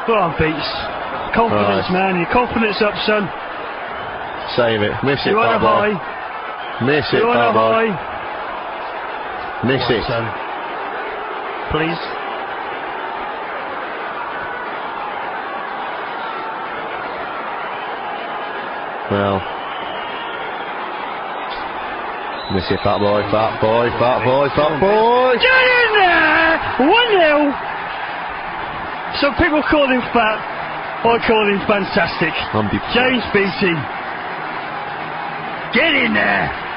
Go on, Beats. Confidence, man. Your confidence up, son. Save it. Miss it, You're on a fat boy. high. Miss it, You're on fat a boy. high. Miss it. Son. Please. Well. Miss it, fat boy, fat boy, fat boy, fat boy. Get in there! 1-0. Some people call him fat. I call him fantastic. James Beattie. Get in there!